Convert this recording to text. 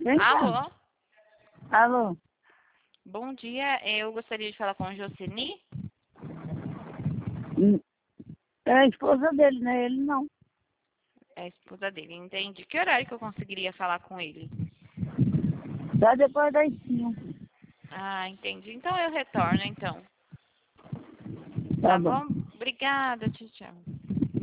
Vem cá. Alô? Alô? Bom dia, eu gostaria de falar com o Jocely. É a esposa dele, não é ele não. É a esposa dele, entende? Que horário que eu conseguiria falar com ele? Só depois das 5. Ah, entendi. Então eu retorno, então. Tá Tá bom. bom? Obrigada, tchau, tchau.